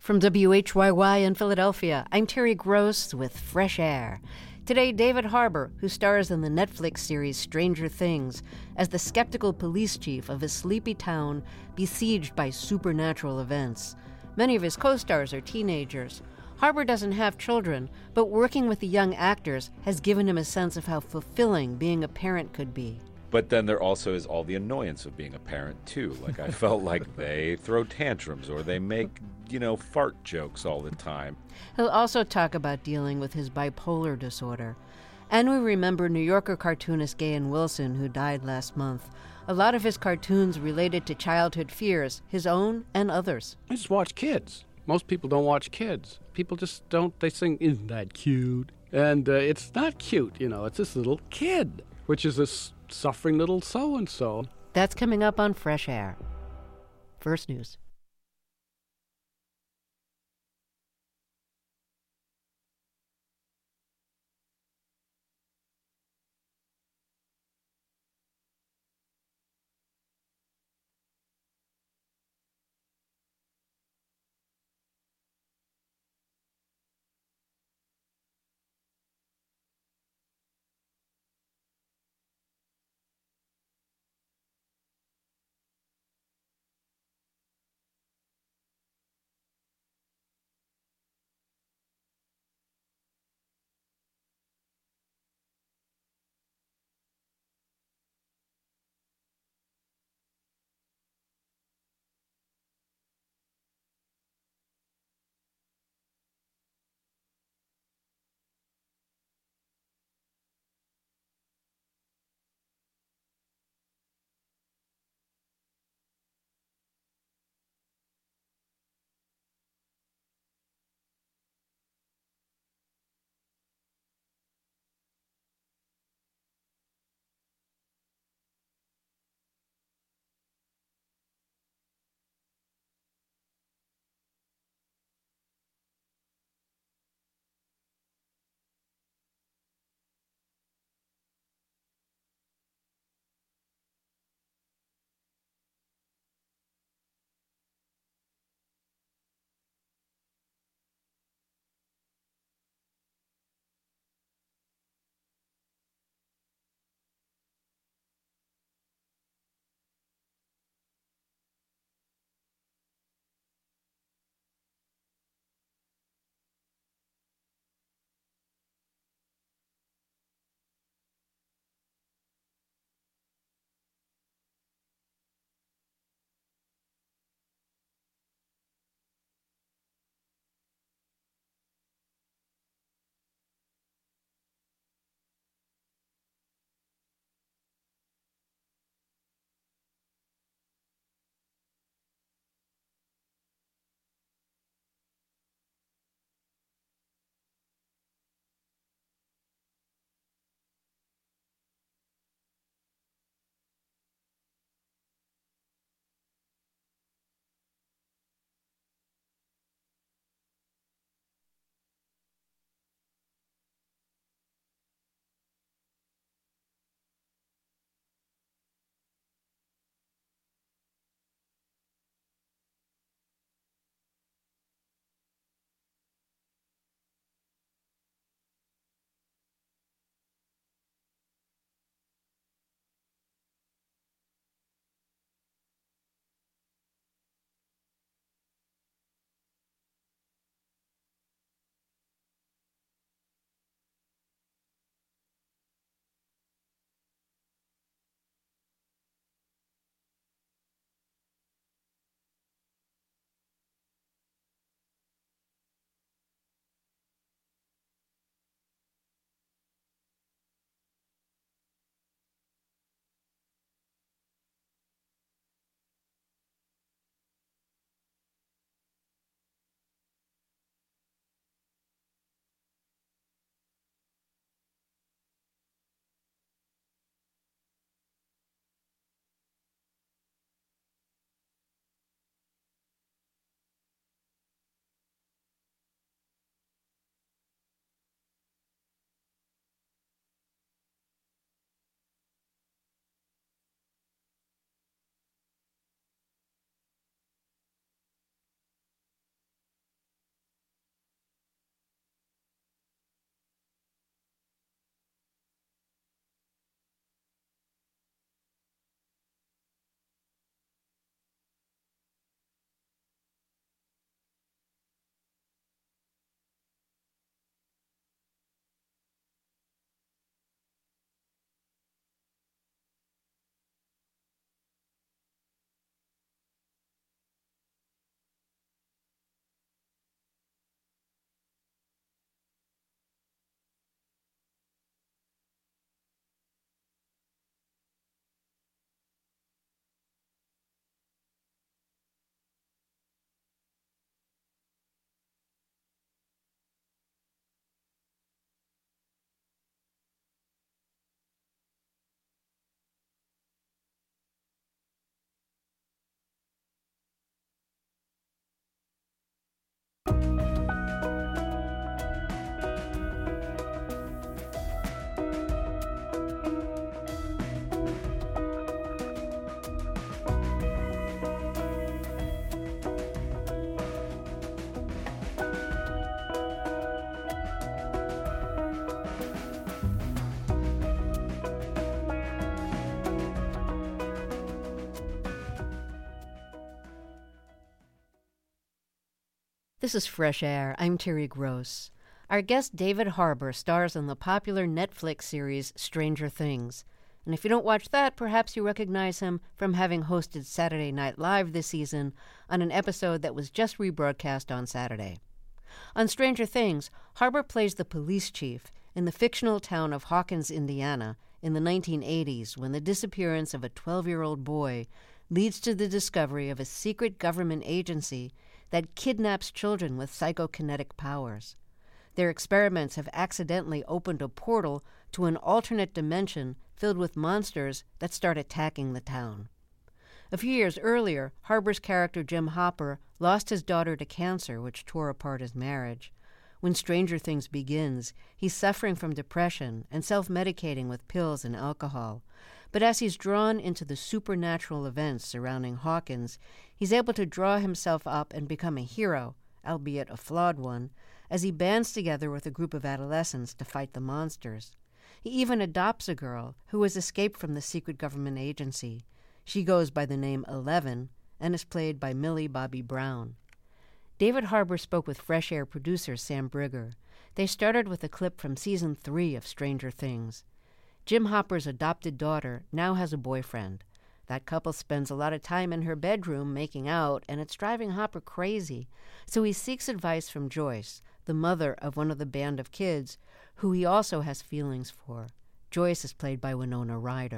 From WHYY in Philadelphia, I'm Terry Gross with Fresh Air. Today, David Harbour, who stars in the Netflix series Stranger Things, as the skeptical police chief of a sleepy town besieged by supernatural events. Many of his co-stars are teenagers. Harbour doesn't have children, but working with the young actors has given him a sense of how fulfilling being a parent could be. But then there also is all the annoyance of being a parent, too. Like, I felt like they throw tantrums or they make, fart jokes all the time. He'll also talk about dealing with his bipolar disorder. And we remember New Yorker cartoonist Gahan Wilson, who died last month. A lot of his cartoons related to childhood fears, his own and others. I just watch kids. Most people don't watch kids. People just don't, they sing, "Isn't that cute?" And it's not cute, it's this little kid, which is this suffering little so-and-so. That's coming up on Fresh Air. First News. This is Fresh Air. I'm Terry Gross. Our guest David Harbour stars in the popular Netflix series Stranger Things. And if you don't watch that, perhaps you recognize him from having hosted Saturday Night Live this season on an episode that was just rebroadcast on Saturday. On Stranger Things, Harbour plays the police chief in the fictional town of Hawkins, Indiana, in the 1980s, when the disappearance of a 12-year-old boy leads to the discovery of a secret government agency that kidnaps children with psychokinetic powers. Their experiments have accidentally opened a portal to an alternate dimension filled with monsters that start attacking the town. A few years earlier, Harbour's character Jim Hopper lost his daughter to cancer, which tore apart his marriage. When Stranger Things begins, he's suffering from depression and self-medicating with pills and alcohol. But as he's drawn into the supernatural events surrounding Hawkins, he's able to draw himself up and become a hero, albeit a flawed one, as he bands together with a group of adolescents to fight the monsters. He even adopts a girl who has escaped from the secret government agency. She goes by the name 11 and is played by Millie Bobby Brown. David Harbour spoke with Fresh Air producer Sam Brigger. They started with a clip from Season 3 of Stranger Things. Jim Hopper's adopted daughter now has a boyfriend. That couple spends a lot of time in her bedroom making out, and it's driving Hopper crazy. So he seeks advice from Joyce, the mother of one of the band of kids, who he also has feelings for. Joyce is played by Winona Ryder.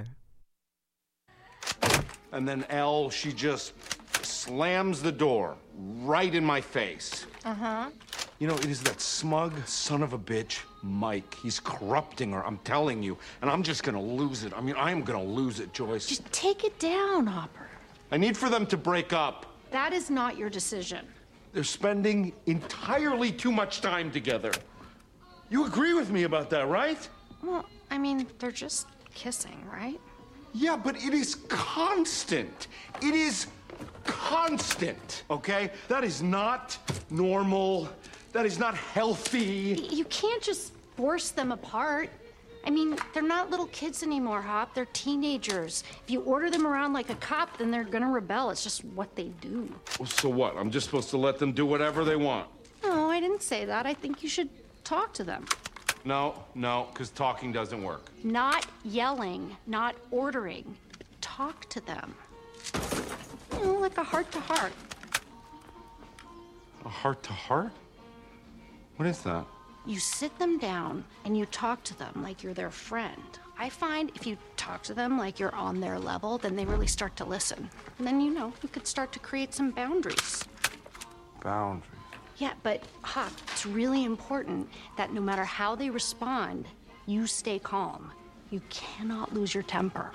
And then Elle, she just slams the door right in my face. Uh-huh. You know, it is that smug son of a bitch, Mike. He's corrupting her, I'm telling you. And I'm just gonna lose it. I mean, I am gonna lose it, Joyce. Just take it down, Hopper. I need for them to break up. That is not your decision. They're spending entirely too much time together. You agree with me about that, right? Well, I mean, they're just kissing, right? Yeah, but it is constant. It is constant, okay? That is not normal. That is not healthy. You can't just force them apart. I mean, they're not little kids anymore, Hop. They're teenagers. If you order them around like a cop, then they're gonna rebel. It's just what they do. Well, so what? I'm just supposed to let them do whatever they want? No, I didn't say that. I think you should talk to them. No, because talking doesn't work. Not yelling, not ordering. Talk to them. You know, like a heart-to-heart. A heart-to-heart? What is that? You sit them down and you talk to them like you're their friend. I find if you talk to them like you're on their level, then they really start to listen. And then, you could start to create some boundaries. Boundaries? Yeah, but, Hop, it's really important that no matter how they respond, you stay calm. You cannot lose your temper.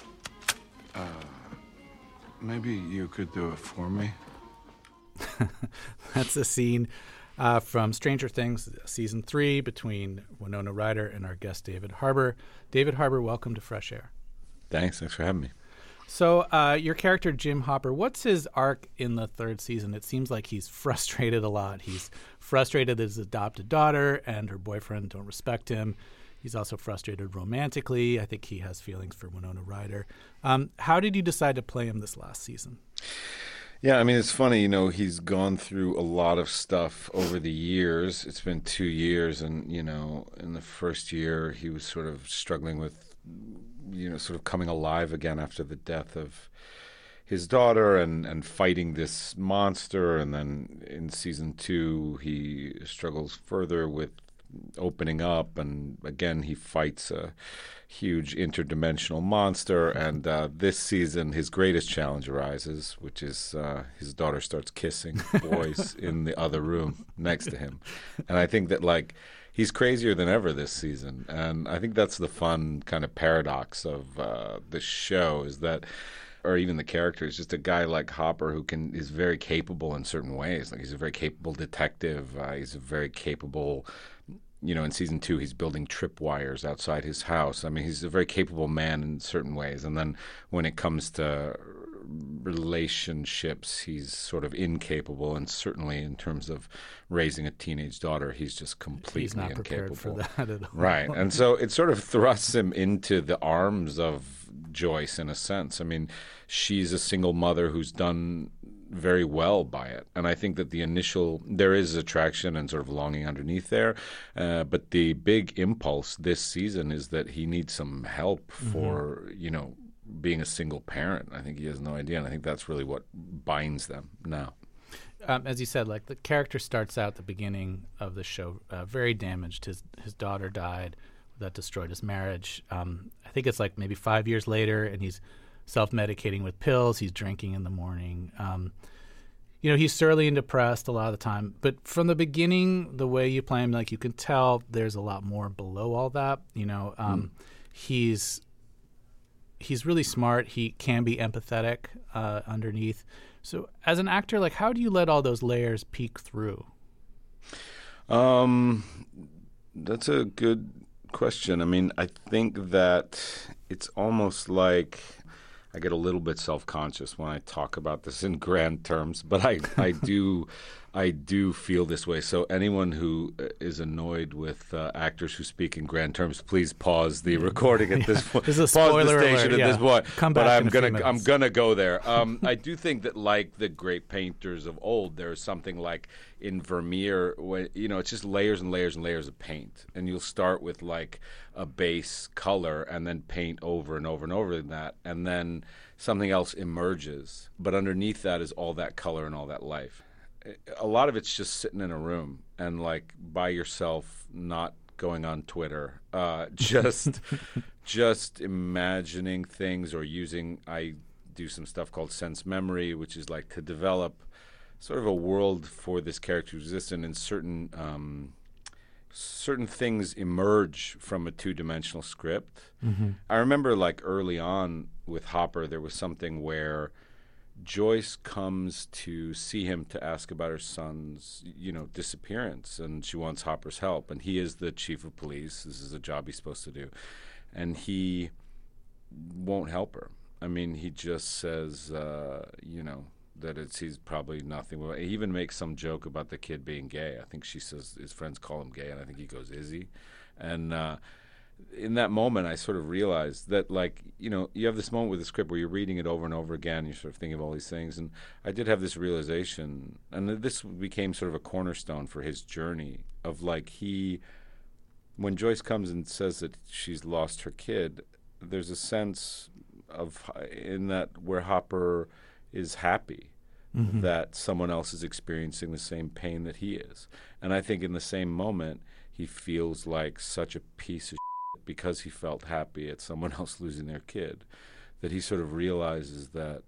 Maybe you could do it for me. That's a scene from Stranger Things, Season 3, between Winona Ryder and our guest David Harbour. David Harbour, welcome to Fresh Air. Thanks for having me. So your character, Jim Hopper, what's his arc in the third season? It seems like he's frustrated a lot. He's frustrated that his adopted daughter and her boyfriend don't respect him. He's also frustrated romantically. I think he has feelings for Winona Ryder. How did you decide to play him this last season? Yeah, I mean, it's funny, he's gone through a lot of stuff over the years. It's been 2 years, and, in the first year, he was sort of struggling with, sort of coming alive again after the death of his daughter and fighting this monster. And then in season 2, he struggles further with opening up, and again he fights a huge interdimensional monster. And this season his greatest challenge arises, which is his daughter starts kissing boys in the other room next to him. And I think that he's crazier than ever this season, and I think that's the fun kind of paradox of this show, is that, or even the character, is just a guy like Hopper who is very capable in certain ways. He's a very capable detective. He's a very capable, in season 2, he's building tripwires outside his house. I mean, he's a very capable man in certain ways. And then when it comes to relationships, he's sort of incapable. And certainly in terms of raising a teenage daughter, he's just completely he's not incapable. Prepared for that at all. Right. And so it sort of thrusts him into the arms of Joyce in a sense. I mean, she's a single mother who's done very well by it. And I think that there is attraction and sort of longing underneath there. But the big impulse this season is that he needs some help for, being a single parent. I think he has no idea. And I think that's really what binds them now. As you said, like the character starts out at the beginning of the show very damaged. His daughter died. That destroyed his marriage. I think it's like maybe 5 years later, and he's self-medicating with pills. He's drinking in the morning. He's surly and depressed a lot of the time. But from the beginning, the way you play him, like you can tell there's a lot more below all that. He's really smart. He can be empathetic underneath. So as an actor, like how do you let all those layers peek through? That's a good question. I mean, I think that it's almost like I get a little bit self-conscious when I talk about this in grand terms, but I do feel this way. So anyone who is annoyed with actors who speak in grand terms, please pause the recording at this point. This is a spoiler pause the station alert. at this point. Come back But I'm gonna go there. I do think that, like the great painters of old, there's something like in Vermeer, when it's just layers and layers and layers of paint, and you'll start with like a base color and then paint over and over and over that, and then something else emerges. But underneath that is all that color and all that life. A lot of it's just sitting in a room and like by yourself, not going on Twitter, just imagining things or I do some stuff called sense memory, which is like to develop sort of a world for this character to exist in, and certain things emerge from a two-dimensional script. I remember like early on with Hopper, there was something where Joyce comes to see him to ask about her son's, disappearance, and she wants Hopper's help. And he is the chief of police. This is a job he's supposed to do. And he won't help her. I mean, he just says, that he's probably nothing. He even makes some joke about the kid being gay. I think she says his friends call him gay, and I think he goes, "Is he?" And in that moment, I sort of realized that, like, you have this moment with the script where you're reading it over and over again, you're sort of thinking of all these things, and I did have this realization, and this became sort of a cornerstone for his journey of, like, when Joyce comes and says that she's lost her kid, there's a sense in that where Hopper is happy that someone else is experiencing the same pain that he is. And I think in the same moment, he feels like such a piece of shit because he felt happy at someone else losing their kid, that he sort of realizes that,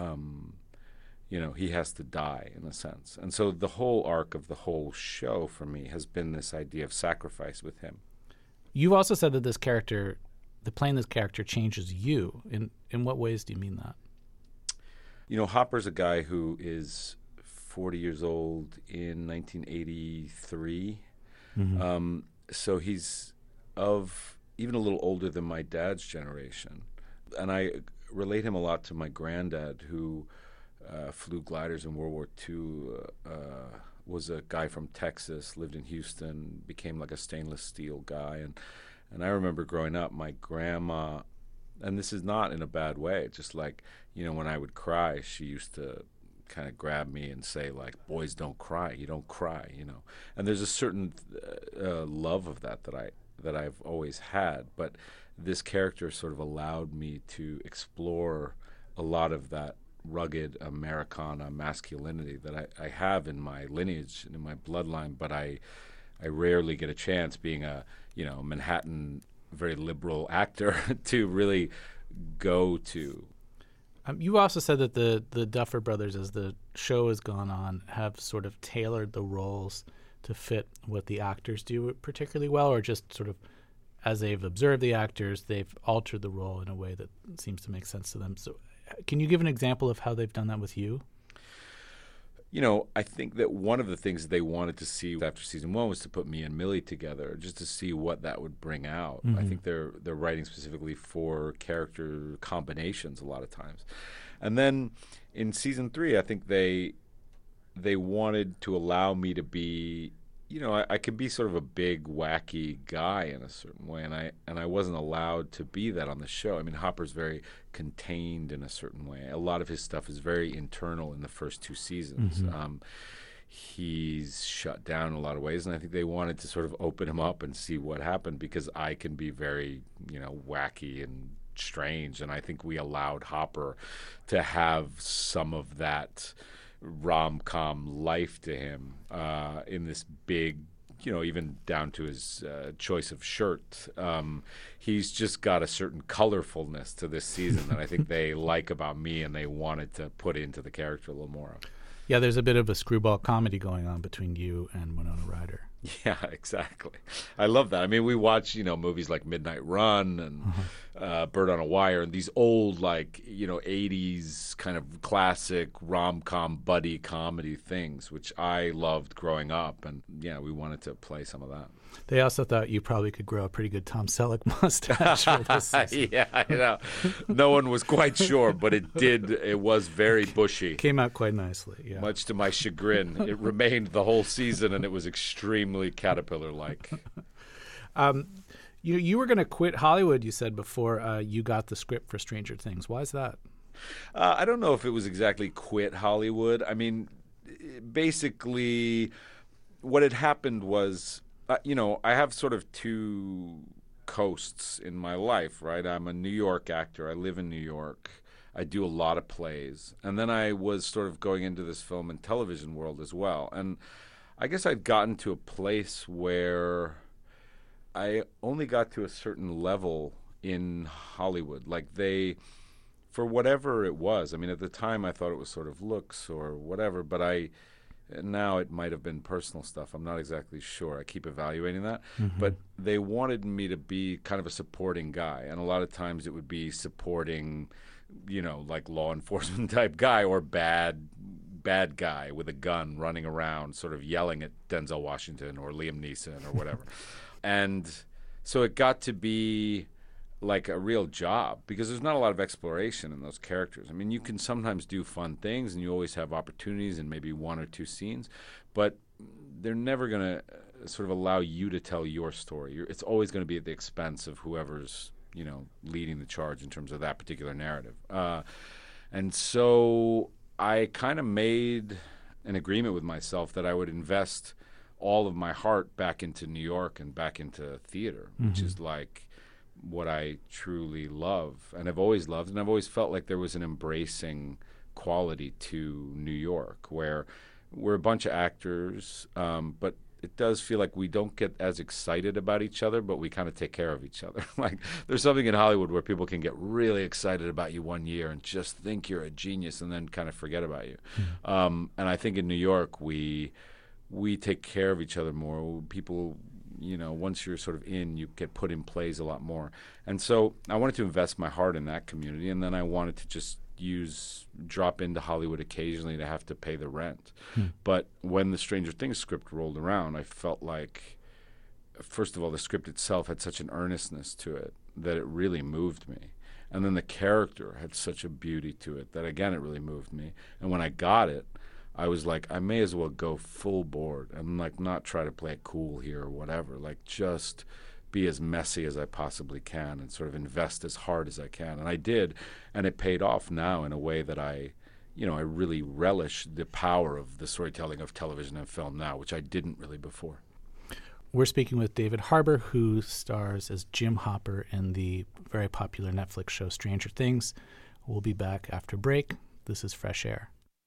he has to die in a sense. And so the whole arc of the whole show for me has been this idea of sacrifice with him. You also said that playing this character changes you. In what ways do you mean that? Hopper's a guy who is 40 years old in 1983. So he's even a little older than my dad's generation. And I relate him a lot to my granddad, who flew gliders in World War II, was a guy from Texas, lived in Houston, became like a stainless steel guy. And I remember growing up, my grandma, and this is not in a bad way, just like, when I would cry, she used to kind of grab me and say, like, boys don't cry, you don't cry, And there's a certain love of that I've always had, but this character sort of allowed me to explore a lot of that rugged Americana masculinity that I have in my lineage and in my bloodline, but I rarely get a chance, being a Manhattan very liberal actor, to really go to. You also said that the Duffer Brothers, as the show has gone on, have sort of tailored the roles to fit what the actors do particularly well, or just sort of as they've observed the actors, they've altered the role in a way that seems to make sense to them. So can you give an example of how they've done that with you? I think that one of the things that they wanted to see after season 1 was to put me and Millie together, just to see what that would bring out. I think they're writing specifically for character combinations a lot of times. And then in season 3, I think they wanted to allow me to be, I could be sort of a big, wacky guy in a certain way, and I wasn't allowed to be that on the show. I mean, Hopper's very contained in a certain way. A lot of his stuff is very internal in the first 2 seasons. He's shut down in a lot of ways, and I think they wanted to sort of open him up and see what happened, because I can be very, wacky and strange, and I think we allowed Hopper to have some of that rom-com life to him in this big, even down to his choice of shirt. He's just got a certain colorfulness to this season that I think they like about me, and they wanted to put into the character a little more. Yeah, there's a bit of a screwball comedy going on between you and Winona Ryder. Yeah, exactly. I love that. I mean, we watch, movies like Midnight Run and Bird on a Wire, and these old, 80s kind of classic rom-com buddy comedy things, which I loved growing up. And, we wanted to play some of that. They also thought you probably could grow a pretty good Tom Selleck mustache for this season. Yeah, I know. No one was quite sure, but it did. It was very bushy. Came out quite nicely, yeah. Much to my chagrin. It remained the whole season, and it was extremely caterpillar-like. You were going to quit Hollywood, you said, before you got the script for Stranger Things. Why is that? I don't know if it was exactly quit Hollywood. I mean, basically, what had happened was... I have sort of 2 coasts in my life, right? I'm a New York actor. I live in New York. I do a lot of plays. And then I was sort of going into this film and television world as well. And I guess I'd gotten to a place where I only got to a certain level in Hollywood. For whatever it was, I mean, at the time I thought it was sort of looks or whatever, but now it might have been personal stuff. I'm not exactly sure. I keep evaluating that. But they wanted me to be kind of a supporting guy. And a lot of times it would be supporting, like law enforcement type guy, or bad guy with a gun running around sort of yelling at Denzel Washington or Liam Neeson or whatever. And so it got to be like a real job, because there's not a lot of exploration in those characters. I mean, you can sometimes do fun things, and you always have opportunities and maybe 1 or 2 scenes, but they're never going to sort of allow you to tell your story. It's always going to be at the expense of whoever's, leading the charge in terms of that particular narrative. And so I kind of made an agreement with myself that I would invest all of my heart back into New York and back into theater, which is like what I truly love and have always loved. And I've always felt like there was an embracing quality to New York, where we're a bunch of actors, but it does feel like we don't get as excited about each other, but we kind of take care of each other. Like, there's something in Hollywood where people can get really excited about you one year and just think you're a genius and then kind of forget about you. And I think in New York, we take care of each other more. People... once you're sort of in, you get put in plays a lot more. And so I wanted to invest my heart in that community, and then I wanted to just drop into Hollywood occasionally to have to pay the rent. But when the Stranger Things script rolled around, I felt like, first of all, the script itself had such an earnestness to it that it really moved me. And then the character had such a beauty to it that, again, it really moved me. And when I got it, I was like, I may as well go full board and not try to play it cool here or whatever. Just be as messy as I possibly can and sort of invest as hard as I can. And I did, and it paid off now in a way that I really relish the power of the storytelling of television and film now, which I didn't really before. We're speaking with David Harbour, who stars as Jim Hopper in the very popular Netflix show Stranger Things. We'll be back after break. This is Fresh Air.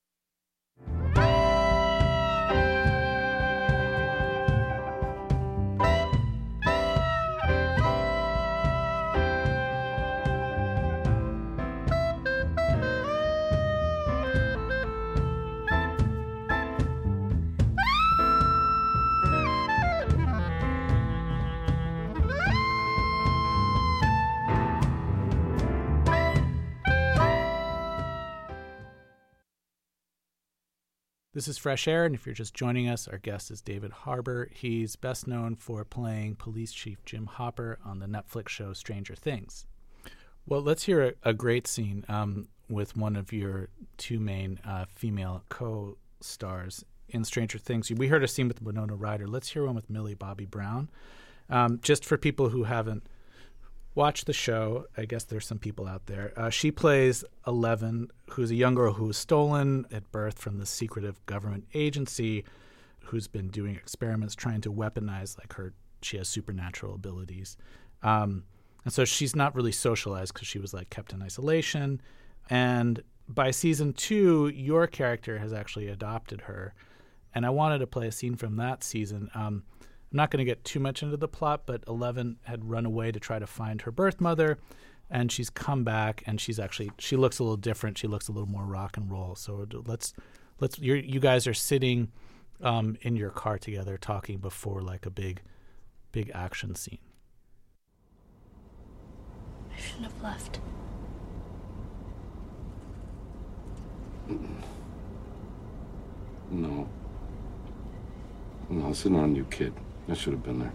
This is Fresh Air, and if you're just joining us, our guest is David Harbour. He's best known for playing Police Chief Jim Hopper on the Netflix show Stranger Things. Well, let's hear a great scene with one of your 2 main female co-stars in Stranger Things. We heard a scene with Winona Ryder. Let's hear one with Millie Bobby Brown. Just for people who haven't watched the show, I guess there's some people out there. She plays 11, who's a young girl who was stolen at birth from the secretive government agency, who's been doing experiments trying to weaponize she has supernatural abilities. And so she's not really socialized because she was kept in isolation. And by season 2, your character has actually adopted her. And I wanted to play a scene from that season. I'm not going to get too much into the plot, but 11 had run away to try to find her birth mother, and she's come back, and she looks a little different. She looks a little more rock and roll. So you guys are sitting in your car together talking before a big action scene. I shouldn't have left. No, it's not on you, kid. I should have been there.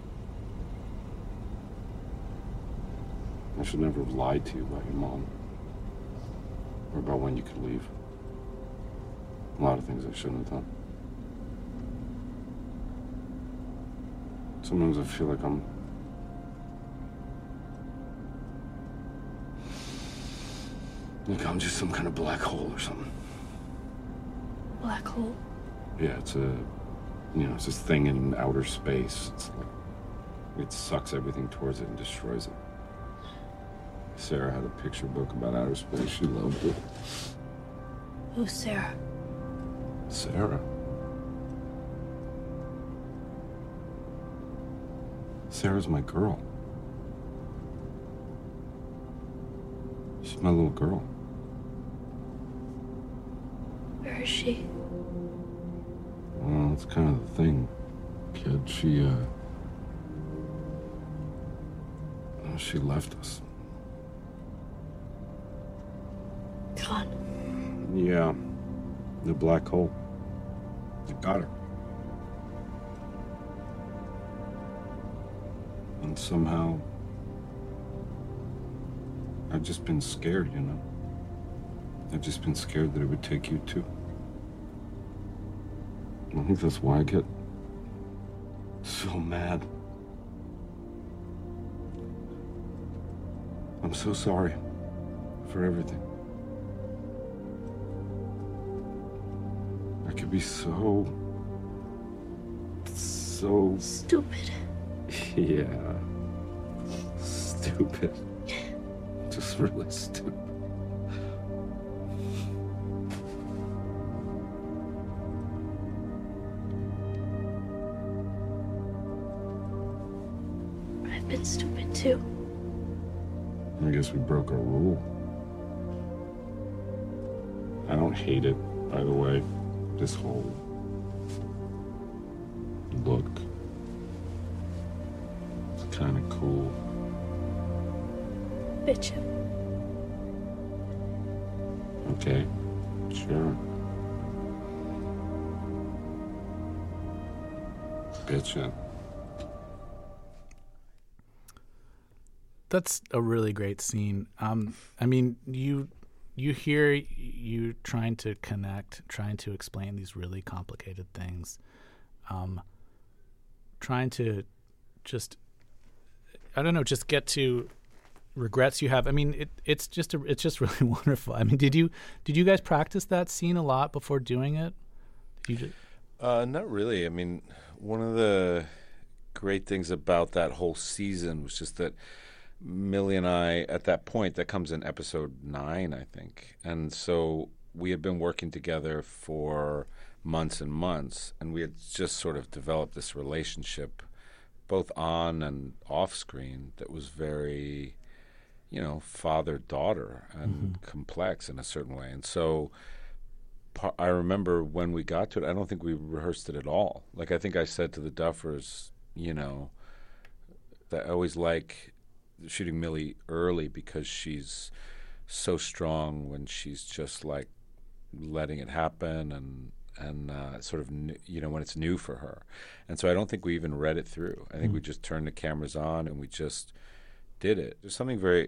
I should never have lied to you about your mom. Or about when you could leave. A lot of things I shouldn't have done. Sometimes I feel like I'm just some kind of black hole or something. Black hole? Yeah, it's this thing in outer space. It sucks everything towards it and destroys it. Sarah had a picture book about outer space. She loved it. Who's Sarah? Sarah? Sarah's my girl. She's my little girl. Where is she? Well, that's kind of the thing, kid. She left us. Gone? Yeah. The black hole. I got her. And somehow, I've just been scared, I've just been scared that it would take you too. I think that's why I get so mad. I'm so sorry for everything. I could be so stupid. Yeah. Stupid. Just really stupid. I've been stupid too. I guess we broke our rule. I don't hate it, by the way. This whole look. It's kind of cool. Bitch him. Okay, sure. Bitch him. That's a really great scene. I mean, you hear you trying to connect, trying to explain these really complicated things, trying to just get to regrets you have. I mean, it's just really wonderful. I mean, did you guys practice that scene a lot before doing it? Not really. I mean, one of the great things about that whole season was just that Millie and I, at that point, that comes in episode 9, I think. And so we had been working together for months and months, and we had just sort of developed this relationship, both on and off screen, that was very, father-daughter and complex in a certain way. And so I remember when we got to it, I don't think we rehearsed it at all. I think I said to the Duffers, that I always like shooting Millie early because she's so strong when she's just letting it happen and sort of when it's new for her. And so I don't think we even read it through. I think we just turned the cameras on and we just did it. There's something very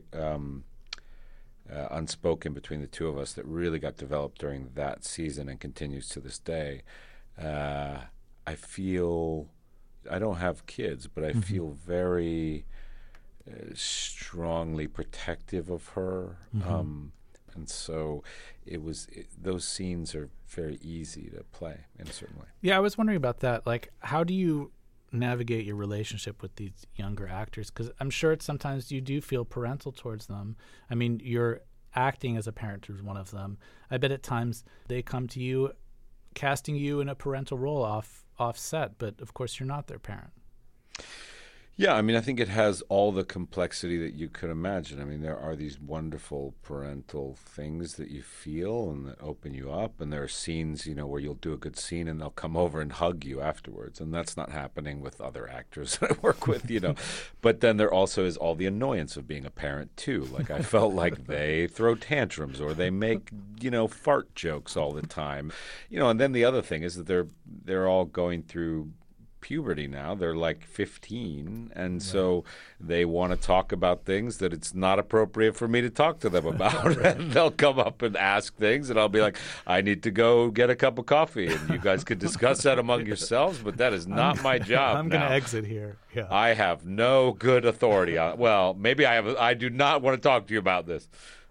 unspoken between the two of us that really got developed during that season and continues to this day. I feel, I don't have kids, but I feel very strongly protective of her. And so those scenes are very easy to play in a certain way. Yeah, I was wondering about that. Like, how do you navigate your relationship with these younger actors? Because I'm sure sometimes you do feel parental towards them. I mean, you're acting as a parent to one of them. I bet at times they come to you casting you in a parental role off set, but of course you're not their parent. Yeah, I mean, I think it has all the complexity that you could imagine. I mean, there are these wonderful parental things that you feel and that open you up, and there are scenes, where you'll do a good scene and they'll come over and hug you afterwards, and that's not happening with other actors that I work with, But then there also is all the annoyance of being a parent, too. Like, I felt like they throw tantrums or they make, fart jokes all the time. And then the other thing is that they're all going through puberty now. They're like 15, and so they want to talk about things that it's not appropriate for me to talk to them about. And they'll come up and ask things, and I'll be like, I need to go get a cup of coffee, and you guys could discuss that among yourselves, but that is not my job. I'm going to exit here. Yeah. I have no good authority on, well, maybe I do not want to talk to you about this.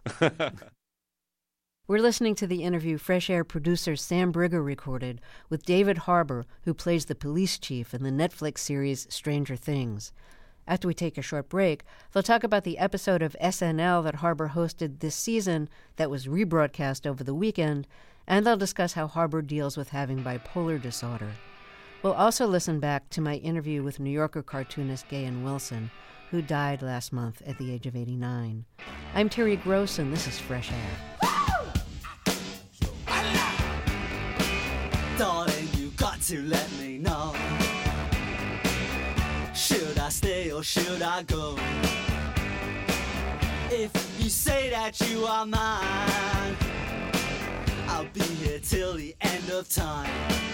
We're listening to the interview Fresh Air producer Sam Briger recorded with David Harbour, who plays the police chief in the Netflix series Stranger Things. After we take a short break, they'll talk about the episode of SNL that Harbour hosted this season that was rebroadcast over the weekend, and they'll discuss how Harbour deals with having bipolar disorder. We'll also listen back to my interview with New Yorker cartoonist Gahan Wilson, who died last month at the age of 89. I'm Terry Gross, and this is Fresh Air. Darling, you got to let me know. Should I stay or should I go? If you say that you are mine, I'll be here till the end of time.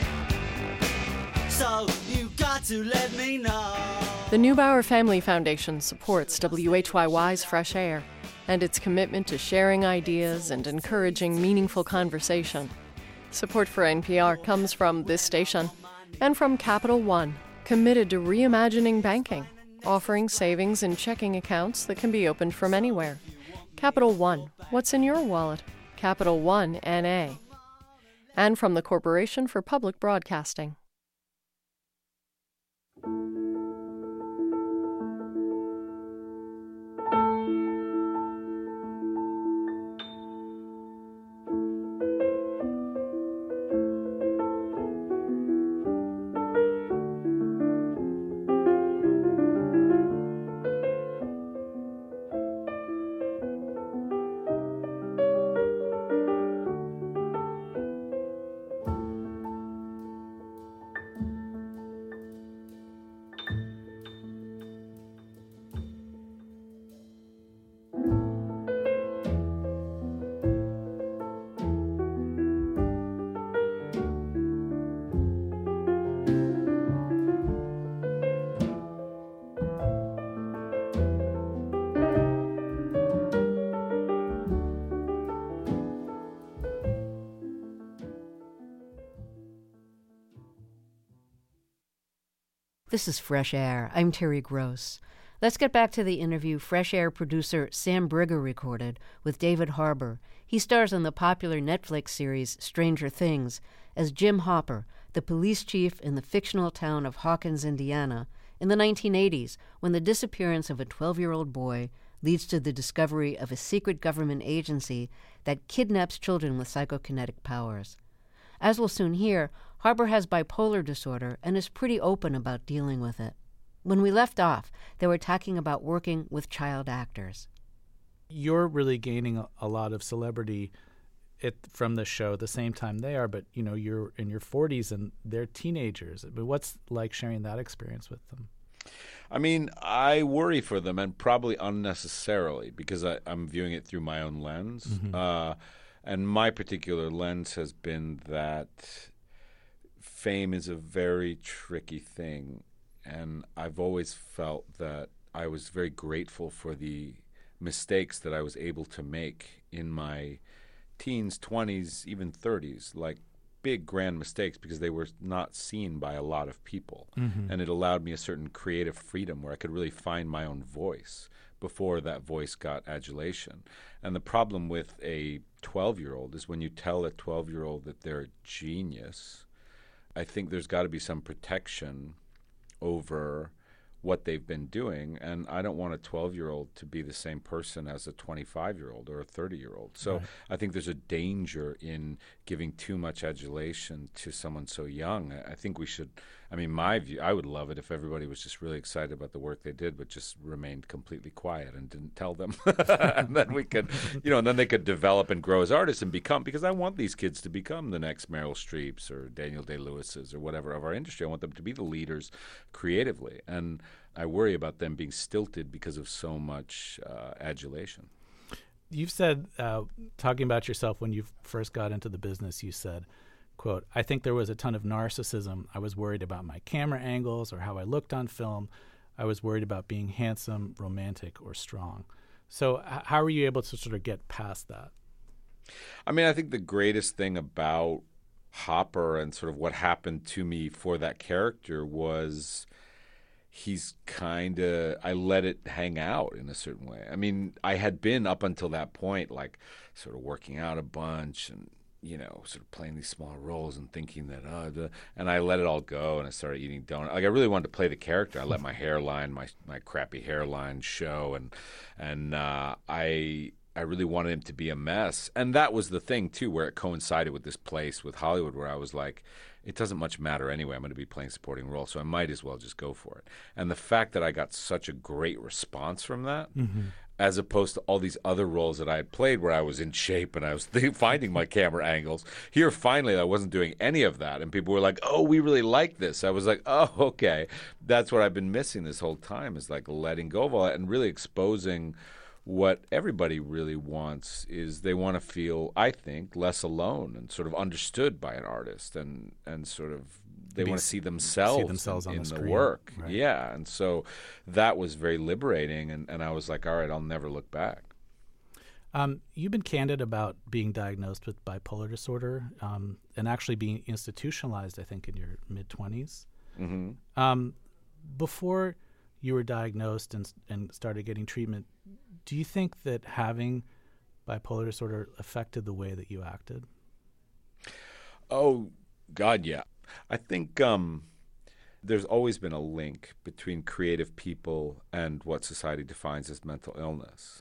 So you got to let me know. The Neubauer Family Foundation supports WHYY's Fresh Air and its commitment to sharing ideas and encouraging meaningful conversation. Support for NPR comes from this station and from Capital One, committed to reimagining banking, offering savings and checking accounts that can be opened from anywhere. Capital One, what's in your wallet? Capital One, N.A. And from the Corporation for Public Broadcasting. This is Fresh Air. I'm Terry Gross. Let's get back to the interview Fresh Air producer Sam Briger recorded with David Harbour. He stars in the popular Netflix series Stranger Things as Jim Hopper, the police chief in the fictional town of Hawkins, Indiana, in the 1980s, when the disappearance of a 12-year-old boy leads to the discovery of a secret government agency that kidnaps children with psychokinetic powers. As we'll soon hear, Harbour has bipolar disorder and is pretty open about dealing with it. When we left off, they were talking about working with child actors. You're really gaining a lot of celebrity from the show at the same time they are, but you're in your 40s and they're teenagers. But what's like sharing that experience with them? I mean, I worry for them, and probably unnecessarily, because I'm viewing it through my own lens. Mm-hmm. And my particular lens has been that fame is a very tricky thing. And I've always felt that I was very grateful for the mistakes that I was able to make in my teens, 20s, even 30s. Like, big grand mistakes because they were not seen by a lot of people. Mm-hmm. And it allowed me a certain creative freedom where I could really find my own voice before that voice got adulation. And the problem with a 12-year-old is when you tell a 12-year-old that they're a genius, I think there's got to be some protection over what they've been doing, and I don't want a 12-year-old to be the same person as a 25-year-old or a 30-year-old. So Right. I think there's a danger in giving too much adulation to someone so young. I think we should, I mean, my view, I would love it if everybody was just really excited about the work they did, but just remained completely quiet and didn't tell them. And then we could, and then they could develop and grow as artists and become, because I want these kids to become the next Meryl Streeps or Daniel Day-Lewis's or whatever of our industry. I want them to be the leaders creatively. And I worry about them being stilted because of so much adulation. You've said, talking about yourself when you first got into the business, you said, quote, "I think there was a ton of narcissism. I was worried about my camera angles or how I looked on film. I was worried about being handsome, romantic, or strong." So how were you able to sort of get past that? I mean, I think the greatest thing about Hopper and sort of what happened to me for that character was he's kind of, I let it hang out in a certain way. I mean, I had been up until that point, like sort of working out a bunch and, sort of playing these small roles and thinking that, and I let it all go and I started eating donuts. Like I really wanted to play the character. I let my hairline, my crappy hairline show, and I really wanted him to be a mess. And that was the thing, too, where it coincided with this place with Hollywood where I was like, it doesn't much matter anyway. I'm going to be playing supporting role, so I might as well just go for it. And the fact that I got such a great response from that, as opposed to all these other roles that I had played where I was in shape and I was finding my camera angles. Here, finally, I wasn't doing any of that. And people were like, oh, we really like this. I was like, oh, okay. That's what I've been missing this whole time, is like letting go of all that and really exposing what everybody really wants. Is they want to feel, I think, less alone and sort of understood by an artist, and sort of they want to see themselves in the work. Right. Yeah, and so that was very liberating, and I was like, all right, I'll never look back. You've been candid about being diagnosed with bipolar disorder and actually being institutionalized, I think, in your mid-20s. Mm-hmm. Before you were diagnosed and started getting treatment, do you think that having bipolar disorder affected the way that you acted? Oh, God, yeah. I think there's always been a link between creative people and what society defines as mental illness.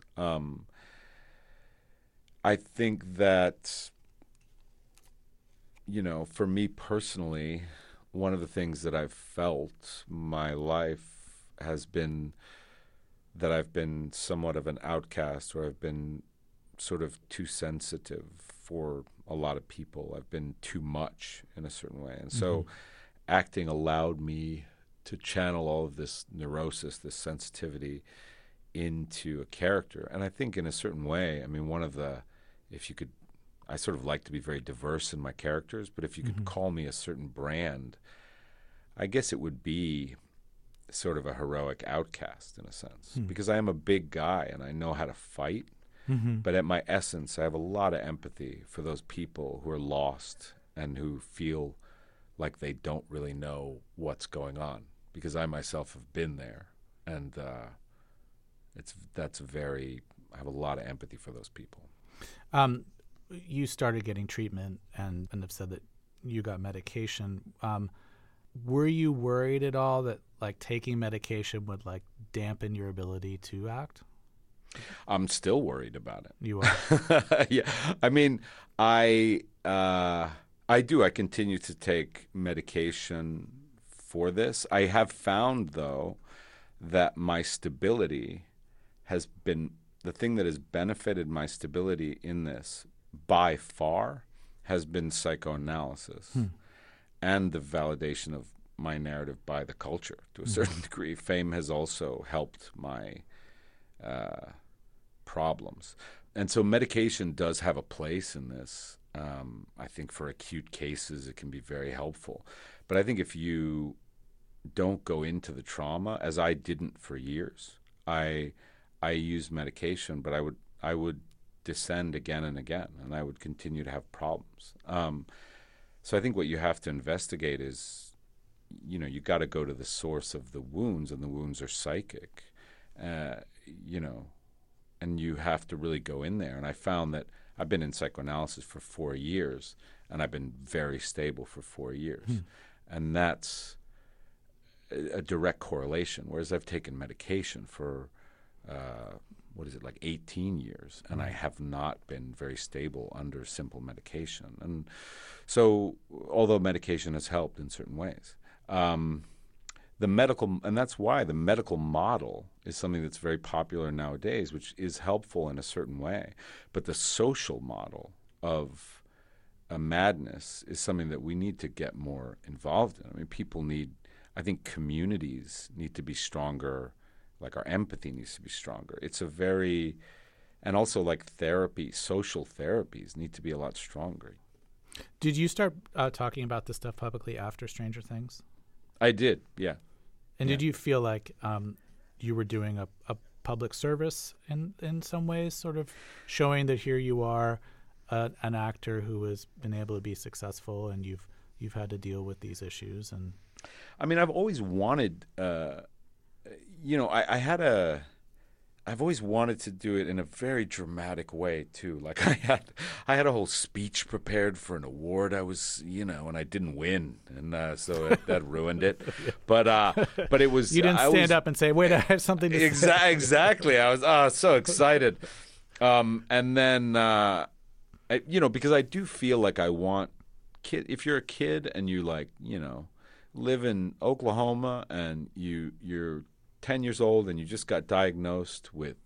I think that, for me personally, one of the things that I've felt my life has been that I've been somewhat of an outcast, or I've been sort of too sensitive for a lot of people. I've been too much in a certain way. And so acting allowed me to channel all of this neurosis, this sensitivity into a character. And I think in a certain way, I mean, I sort of like to be very diverse in my characters, but if you could call me a certain brand, I guess it would be sort of a heroic outcast in a sense, because I am a big guy and I know how to fight. But at my essence, I have a lot of empathy for those people who are lost and who feel like they don't really know what's going on, because I myself have been there, and I have a lot of empathy for those people. You started getting treatment and have said that you got medication. Were you worried at all that like taking medication would like dampen your ability to act? I'm still worried about it. You are? Yeah. I mean, I do. I continue to take medication for this. I have found, though, that my stability has been the thing that has benefited my stability in this by far has been psychoanalysis and the validation of my narrative by the culture to a certain degree. Fame has also helped my problems. And so medication does have a place in this. I think for acute cases, it can be very helpful. But I think if you don't go into the trauma, as I didn't for years, I used medication, but I would descend again and again, and I would continue to have problems. So I think what you have to investigate is, you know, you got to go to the source of the wounds, and the wounds are psychic, you know, and you have to really go in there. And I found that I've been in psychoanalysis for 4 years, and I've been very stable for 4 years. And that's a direct correlation, whereas I've taken medication for, 18 years, and I have not been very stable under simple medication. And so, although medication has helped in certain ways, and that's why the medical model is something that's very popular nowadays, which is helpful in a certain way. But the social model of a madness is something that we need to get more involved in. I mean, I think communities need to be stronger, like our empathy needs to be stronger. And also like therapy, social therapies need to be a lot stronger. Did you start talking about this stuff publicly after Stranger Things? I did, yeah. And did you feel like you were doing a public service in some ways, sort of showing that here you are, an actor who has been able to be successful, and you've had to deal with these issues? And I mean, I've always wanted, I've always wanted to do it in a very dramatic way too. Like I had a whole speech prepared for an award I was, and I didn't win, and so that ruined it. But it was, you didn't stand up and say, "Wait, I have something to say." Exactly. I was so excited, and then because I do feel like I want if you're a kid and you live in Oklahoma and you're 10 years old and you just got diagnosed with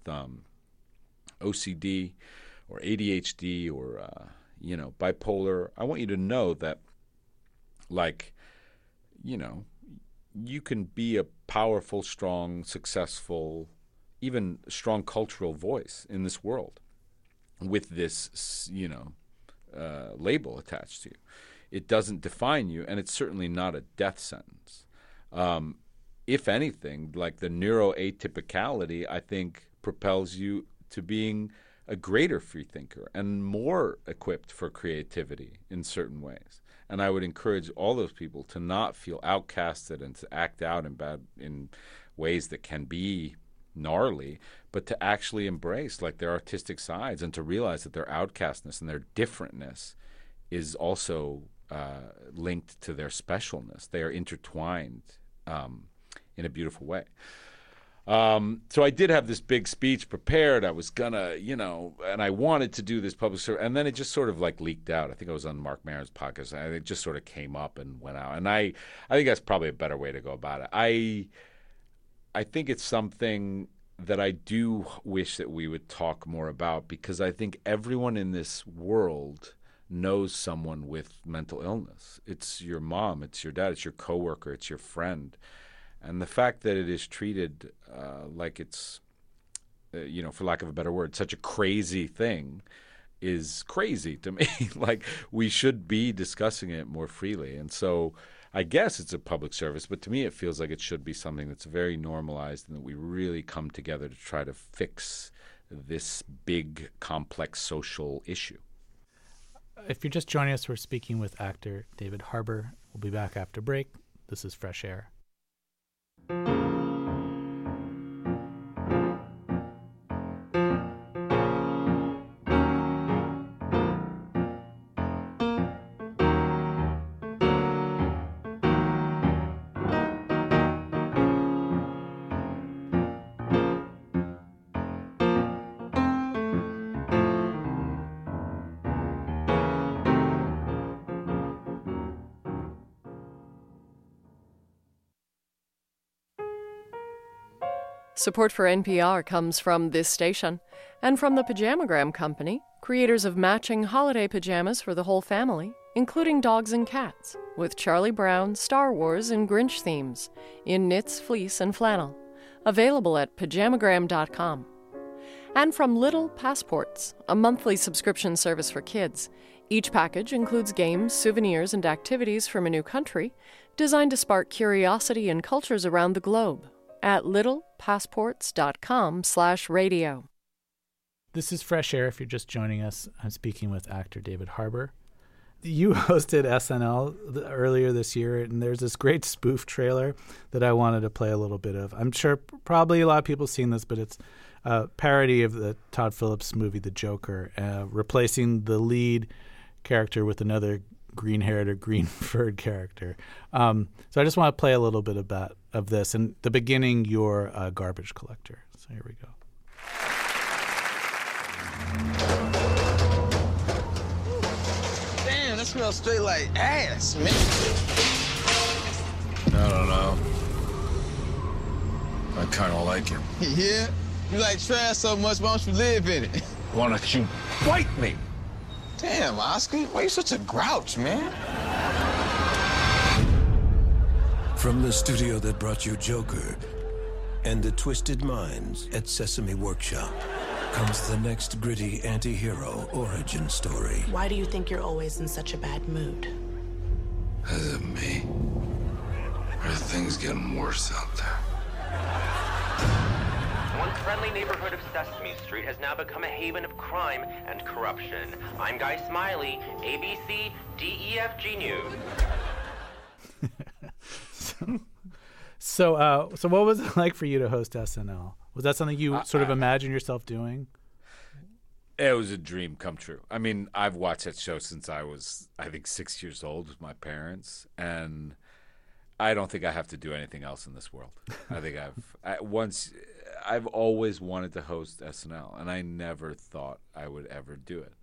OCD or ADHD or bipolar, I want you to know that you can be a powerful, strong, successful, even strong cultural voice in this world with this label attached to you. It doesn't define you, and it's certainly not a death sentence. If anything, like the neuroatypicality, I think propels you to being a greater free thinker and more equipped for creativity in certain ways. And I would encourage all those people to not feel outcasted and to act out in ways that can be gnarly, but to actually embrace their artistic sides and to realize that their outcastness and their differentness is also linked to their specialness. They are intertwined in a beautiful way. So I did have this big speech prepared. I was gonna, and I wanted to do this public service, and then it just sort of leaked out. I think I was on Mark Maron's podcast, and it just sort of came up and went out. And I think that's probably a better way to go about it. I think it's something that I do wish that we would talk more about, because I think everyone in this world knows someone with mental illness. It's your mom, it's your dad, it's your coworker, it's your friend. And the fact that it is treated like it's, for lack of a better word, such a crazy thing is crazy to me. We should be discussing it more freely. And so I guess it's a public service, but to me it feels like it should be something that's very normalized and that we really come together to try to fix this big, complex social issue. If you're just joining us, we're speaking with actor David Harbour. We'll be back after break. This is Fresh Air. Support for NPR comes from this station and from the Pajamagram Company, creators of matching holiday pajamas for the whole family, including dogs and cats, with Charlie Brown, Star Wars, and Grinch themes in knits, fleece, and flannel. Available at pajamagram.com. And from Little Passports, a monthly subscription service for kids. Each package includes games, souvenirs, and activities from a new country, designed to spark curiosity in cultures around the globe. At littlepassports.com/radio. This is Fresh Air. If you're just joining us, I'm speaking with actor David Harbour. You hosted SNL earlier this year, and there's this great spoof trailer that I wanted to play a little bit of. I'm sure probably a lot of people have seen this, but it's a parody of the Todd Phillips movie The Joker, replacing the lead character with another green-haired or green-furred character. So I just want to play a little bit of this. And the beginning, you're a garbage collector. So here we go. Damn, that smells straight like ass, man. I don't know. I kind of like it. Yeah? You like trash so much, why don't you live in it? Why don't you bite me? Damn, Oscar, why you such a grouch, man? From the studio that brought you Joker and the Twisted Minds at Sesame Workshop comes the next gritty anti-hero origin story. Why do you think you're always in such a bad mood? Is it me? Or are things getting worse out there? Once friendly neighborhood of Sesame Street has now become a haven of crime and corruption. I'm Guy Smiley, ABC DEFG News. So what was it like for you to host SNL? Was that something you sort of imagined yourself doing? It was a dream come true. I mean, I've watched that show since I was, I think, 6 years old with my parents, and I don't think I have to do anything else in this world. I think I've always wanted to host SNL, and I never thought I would ever do it.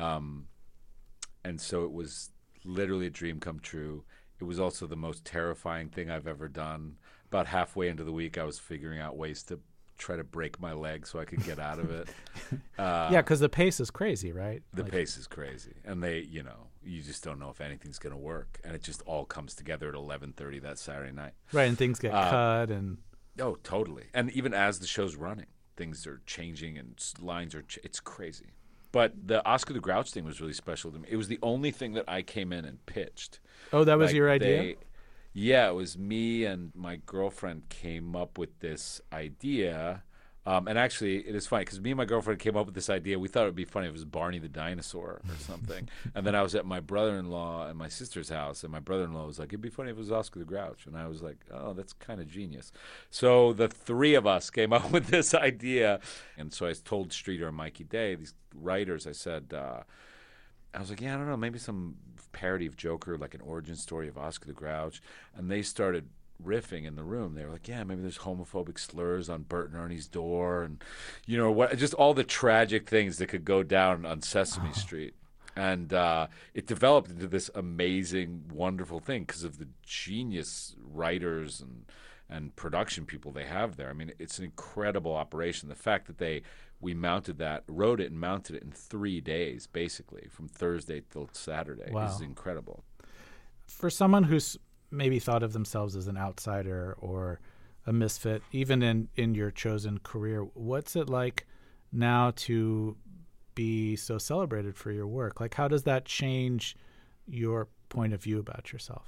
And so it was literally a dream come true. It was also the most terrifying thing I've ever done. About halfway into the week, I was figuring out ways to try to break my leg so I could get out of it. Yeah, because the pace is crazy, right? The pace is crazy. And you just don't know if anything's going to work. And it just all comes together at 11:30 that Saturday night. Right, and things get cut and... Oh, totally. And even as the show's running, things are changing and lines are it's crazy. But the Oscar the Grouch thing was really special to me. It was the only thing that I came in and pitched. Oh, that was your idea? Yeah, it was me and my girlfriend came up with this idea. And actually, it is funny because me and my girlfriend came up with this idea. We thought it would be funny if it was Barney the dinosaur or something. And then I was at my brother-in-law and my sister's house, and my brother-in-law was like, it'd be funny if it was Oscar the Grouch. And I was like, oh, that's kind of genius. So the three of us came up with this idea. And so I told Streeter and Mikey Day, these writers, I said, I was like, yeah, I don't know, maybe some parody of Joker, like an origin story of Oscar the Grouch. And they started riffing in the room. They were like, yeah, maybe there's homophobic slurs on Bert and Ernie's door, and just all the tragic things that could go down on Sesame Street. And it developed into this amazing, wonderful thing because of the genius writers and production people they have there. I mean, it's an incredible operation. The fact that we wrote it and mounted it in 3 days, basically, from Thursday till Saturday, is incredible. For someone who's maybe thought of themselves as an outsider or a misfit, even in your chosen career, what's it like now to be so celebrated for your work? Like, how does that change your point of view about yourself?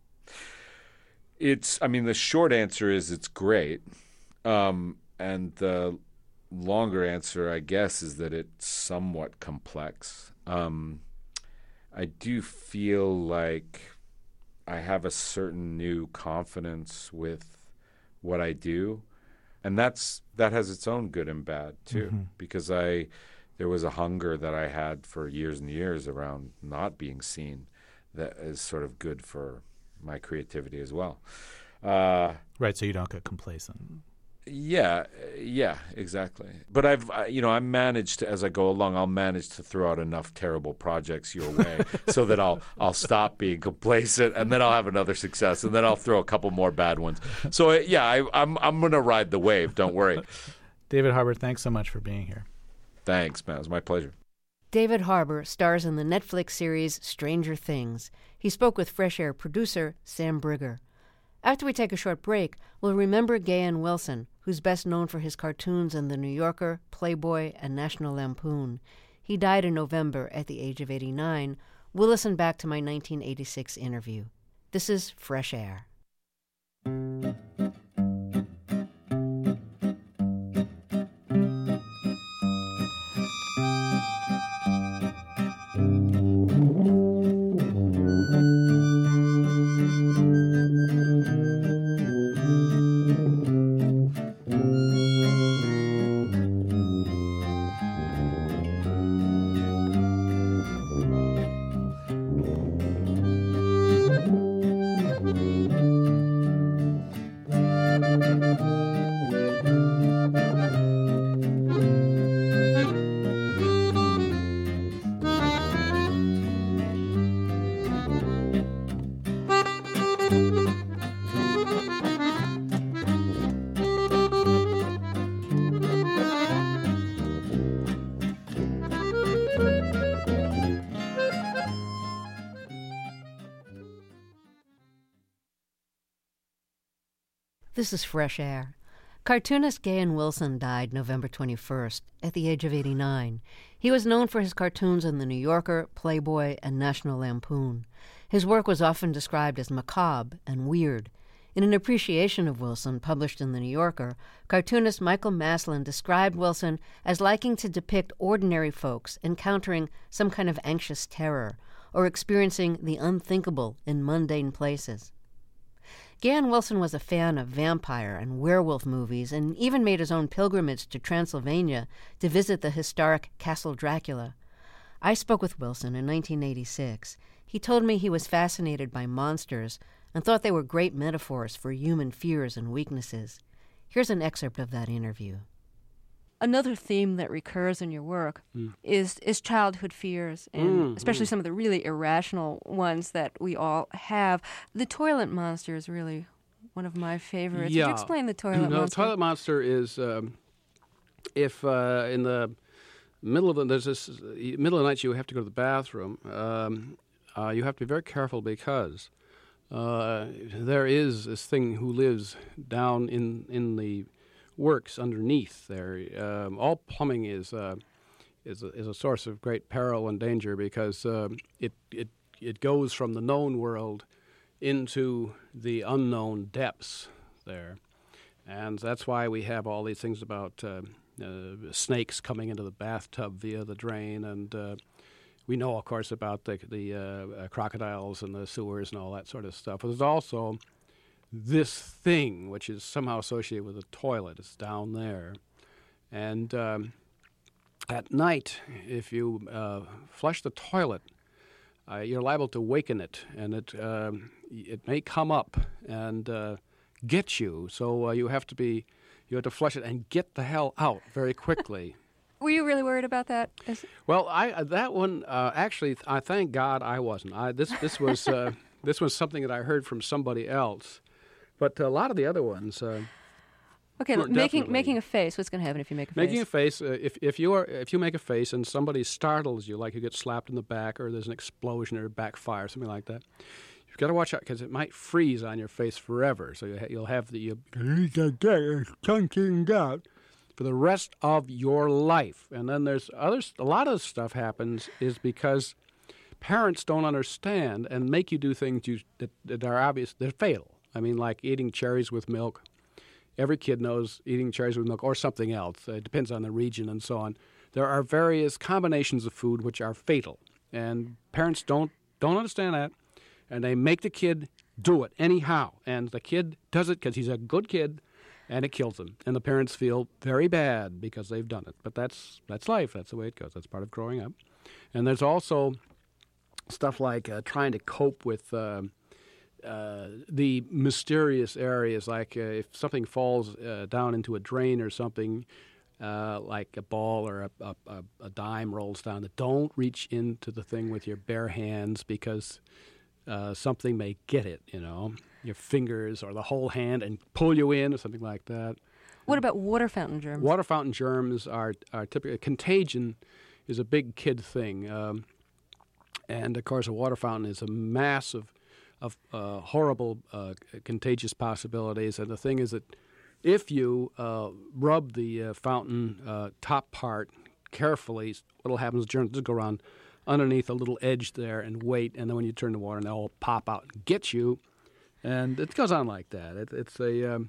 The short answer is it's great. And the longer answer, I guess, is that it's somewhat complex. I do feel like I have a certain new confidence with what I do, and that has its own good and bad too, because there was a hunger that I had for years and years around not being seen that is sort of good for my creativity as well. Right, so you don't get complacent. Yeah, exactly. But I managed to, as I go along, I'll manage to throw out enough terrible projects your way so that I'll stop being complacent, and then I'll have another success, and then I'll throw a couple more bad ones. So I'm gonna ride the wave. Don't worry. David Harbour, thanks so much for being here. Thanks, man. It was my pleasure. David Harbour stars in the Netflix series Stranger Things. He spoke with Fresh Air producer Sam Brigger. After we take a short break, we'll remember Gahan Wilson, who's best known for his cartoons in The New Yorker, Playboy, and National Lampoon. He died in November at the age of 89. We'll listen back to my 1986 interview. This is Fresh Air. This is Fresh Air. Cartoonist Gahan Wilson died November 21st at the age of 89. He was known for his cartoons in The New Yorker, Playboy, and National Lampoon. His work was often described as macabre and weird. In an appreciation of Wilson published in The New Yorker, cartoonist Michael Maslin described Wilson as liking to depict ordinary folks encountering some kind of anxious terror or experiencing the unthinkable in mundane places. Gahan Wilson was a fan of vampire and werewolf movies and even made his own pilgrimage to Transylvania to visit the historic Castle Dracula. I spoke with Wilson in 1986. He told me he was fascinated by monsters and thought they were great metaphors for human fears and weaknesses. Here's an excerpt of that interview. Another theme that recurs in your work is childhood fears, and especially some of the really irrational ones that we all have. The toilet monster is really one of my favorites. Yeah. Could you explain the toilet monster? The toilet monster is if in the middle of the middle of the night you have to go to the bathroom. You have to be very careful because there is this thing who lives down in the works underneath there. All plumbing is a source of great peril and danger because it goes from the known world into the unknown depths there, and that's why we have all these things about snakes coming into the bathtub via the drain, and we know, of course, about the crocodiles and the sewers and all that sort of stuff. But there's also this thing which is somehow associated with the toilet. It's down there. And at night, if you flush the toilet, you're liable to waken it, and it may come up and get you. So you have to flush it and get the hell out very quickly. Were you really worried about that? Well, that one actually, I thank God I wasn't. This was something that I heard from somebody else. But a lot of the other ones. Okay, making a face. What's going to happen if you make a face? Making a face. If you make a face and somebody startles you, like you get slapped in the back, or there's an explosion or backfire, something like that, you've got to watch out because it might freeze on your face forever. So you'll have the tongue out for the rest of your life. And then there's a lot of stuff happens is because parents don't understand and make you do things that are obvious. They're fatal. I mean, like eating cherries with milk. Every kid knows eating cherries with milk or something else. It depends on the region and so on. There are various combinations of food which are fatal, and parents don't understand that, and they make the kid do it anyhow. And the kid does it because he's a good kid, and it kills him. And the parents feel very bad because they've done it. But that's life. That's the way it goes. That's part of growing up. And there's also stuff like trying to cope with the mysterious areas, like if something falls down into a drain or something, like a ball or a dime rolls down, don't reach into the thing with your bare hands because something may get it, your fingers or the whole hand and pull you in or something like that. What about water fountain germs? Water fountain germs are typically, contagion is a big kid thing. And, of course, a water fountain is a mass of horrible contagious possibilities. And the thing is that if you rub the fountain top part carefully, what will happen is germs just go around underneath a little edge there and wait, and then when you turn the water, and they'll all pop out and get you. And it goes on like that. It's a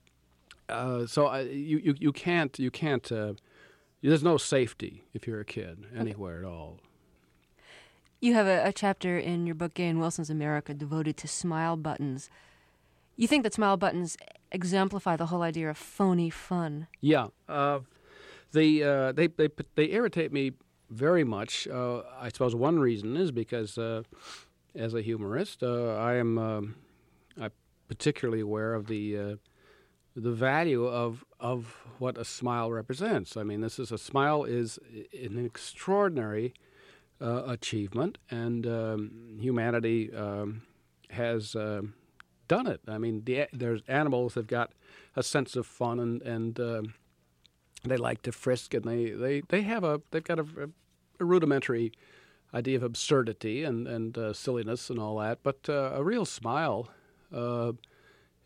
you can't. There's no safety if you're a kid anywhere at all. You have a chapter in your book, Gahan Wilson's America, devoted to smile buttons. You think that smile buttons exemplify the whole idea of phony fun? Yeah, they irritate me very much. I suppose one reason is because as a humorist, I'm particularly aware of the value of what a smile represents. I mean, a smile is an extraordinary achievement, and humanity has done it. I mean, there's animals that have got a sense of fun, and they like to frisk, and they've got a rudimentary idea of absurdity and silliness and all that. But a real smile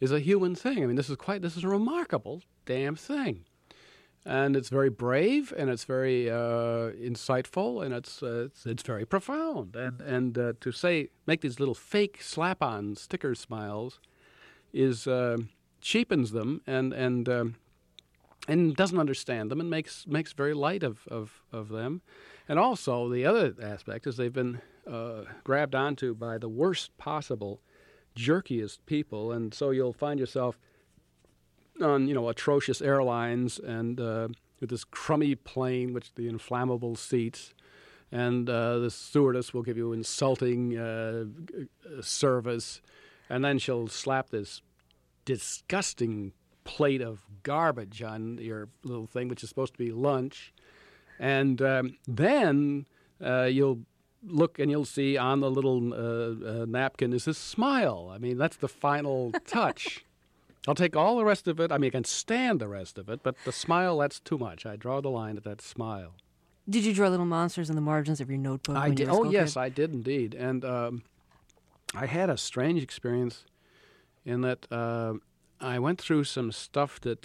is a human thing. I mean, this is a remarkable damn thing. And it's very brave, and it's very insightful, and it's very profound. And to make these little fake slap-on sticker smiles is cheapens them and doesn't understand them and makes very light of them. And also the other aspect is they've been grabbed onto by the worst possible, jerkiest people, and so you'll find yourself on atrocious airlines and with this crummy plane, which the inflammable seats, and the stewardess will give you insulting service, and then she'll slap this disgusting plate of garbage on your little thing, which is supposed to be lunch, and then you'll look and you'll see on the little napkin is this smile. I mean, that's the final touch. I'll take all the rest of it. I mean, I can stand the rest of it, but the smile, that's too much. I draw the line at that smile. Did you draw little monsters in the margins of your notebook? I did. Oh, yes, I did indeed. And I had a strange experience in that I went through some stuff that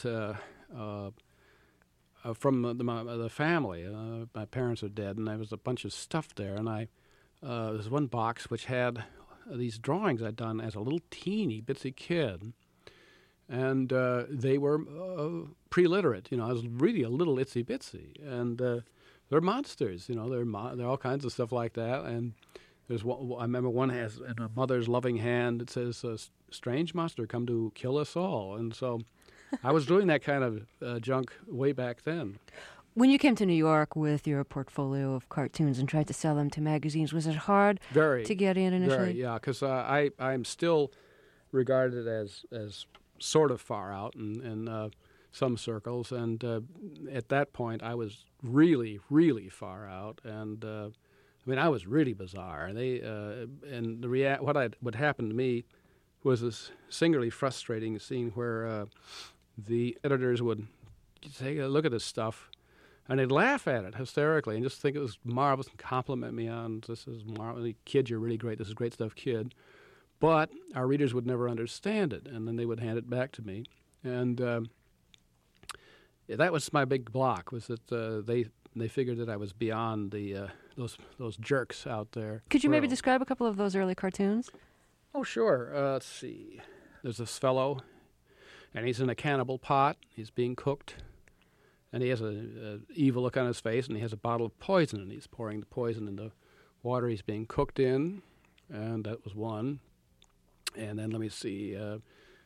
from the family. My parents are dead, and there was a bunch of stuff there. And there's one box which had these drawings I'd done as a little teeny bitsy kid. And they were pre-literate. I was really a little itsy-bitsy. And they're monsters, they're all kinds of stuff like that. And there's one, I remember one has, in a mother's loving hand, it says, strange monster come to kill us all. And so I was doing that kind of junk way back then. When you came to New York with your portfolio of cartoons and tried to sell them to magazines, was it hard to get in initially? Very, yeah, because I'm still regarded as sort of far out in some circles, and at that point I was really, really far out, and I was really bizarre. And what would happen to me was this singularly frustrating scene where the editors would take a look at this stuff, and they'd laugh at it hysterically and just think it was marvelous and compliment me on, this is marvelous, kid, you're really great, this is great stuff, kid. But our readers would never understand it, and then they would hand it back to me. And that was my big block, was that they figured that I was beyond those jerks out there. Could you maybe describe a couple of those early cartoons? Oh, sure. Let's see. There's this fellow, and he's in a cannibal pot. He's being cooked, and he has a evil look on his face, and he has a bottle of poison, and he's pouring the poison in the water he's being cooked in, and that was one. And then let me see. There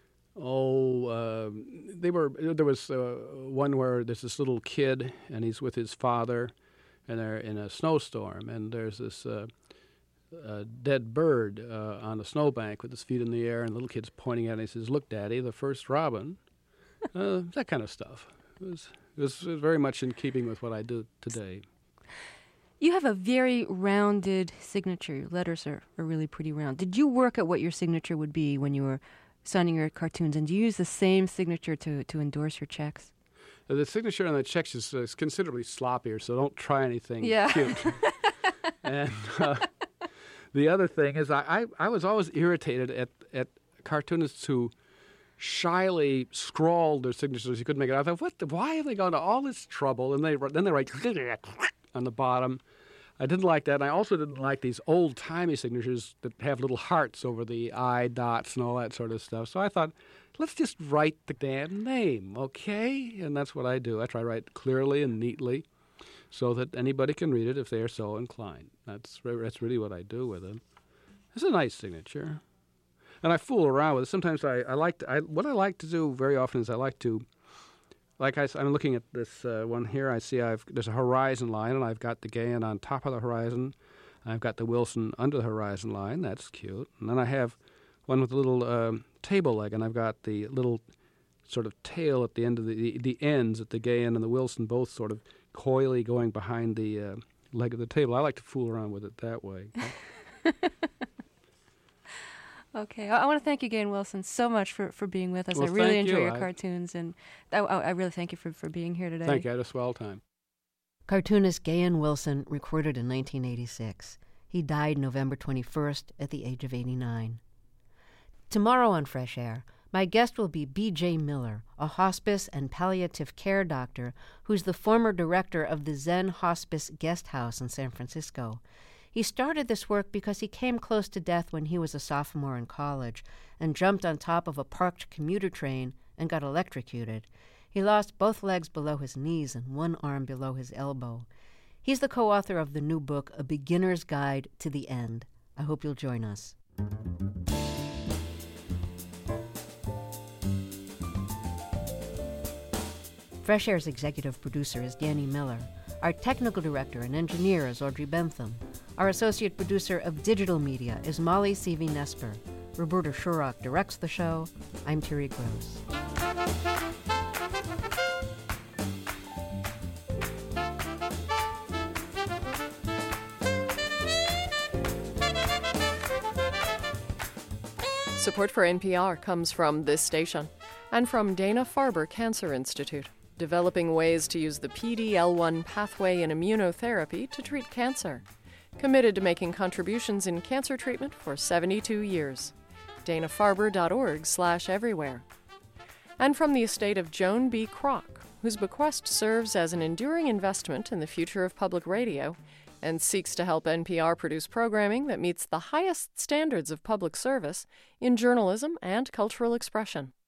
was one where there's this little kid, and he's with his father, and they're in a snowstorm, and there's this dead bird on a snowbank with his feet in the air, and the little kid's pointing at it, and he says, "Look, Daddy, the first robin." That kind of stuff. It was very much in keeping with what I do today. You have a very rounded signature. Your letters are really pretty round. Did you work at what your signature would be when you were signing your cartoons, and do you use the same signature to endorse your checks? The signature on the checks is considerably sloppier, so don't try anything cute. And the other thing is I was always irritated at cartoonists who shyly scrawled their signatures. You couldn't make it out. I thought, why have they gone to all this trouble? And then they write on the bottom. I didn't like that. And I also didn't like these old-timey signatures that have little hearts over the I dots and all that sort of stuff. So I thought, let's just write the damn name, okay? And that's what I do. I try to write clearly and neatly so that anybody can read it if they are so inclined. That's really what I do with it. It's a nice signature. And I fool around with it. Sometimes what I like to do very often is I like to, I'm looking at this one here. I see there's a horizon line, and I've got the Gahan on top of the horizon. I've got the Wilson under the horizon line. That's cute. And then I have one with a little table leg, and I've got the little sort of tail at the end of the ends at the Gahan and the Wilson, both sort of coyly going behind the leg of the table. I like to fool around with it that way. Okay, I want to thank you, Gahan Wilson, so much for being with us. Well, I really enjoy your cartoons, and I really thank you for being here today. Thank you. I had a swell time. Cartoonist Gahan Wilson recorded in 1986. He died November 21st at the age of 89. Tomorrow on Fresh Air, My guest will be B.J. Miller, a hospice and palliative care doctor who's the former director of the Zen Hospice Guest House in San Francisco. He started this work because he came close to death when he was a sophomore in college and jumped on top of a parked commuter train and got electrocuted. He lost both legs below his knees and one arm below his elbow. He's the co-author of the new book, A Beginner's Guide to the End. I hope you'll join us. Fresh Air's executive producer is Danny Miller. Our technical director and engineer is Audrey Bentham. Our associate producer of digital media is Molly Seavey-Nesper. Roberta Shurrock directs the show. I'm Terry Gross. Support for NPR comes from this station and from Dana-Farber Cancer Institute, developing ways to use the PD-L1 pathway in immunotherapy to treat cancer. Committed to making contributions in cancer treatment for 72 years. danafarber.org/everywhere. And from the estate of Joan B. Kroc, whose bequest serves as an enduring investment in the future of public radio and seeks to help NPR produce programming that meets the highest standards of public service in journalism and cultural expression.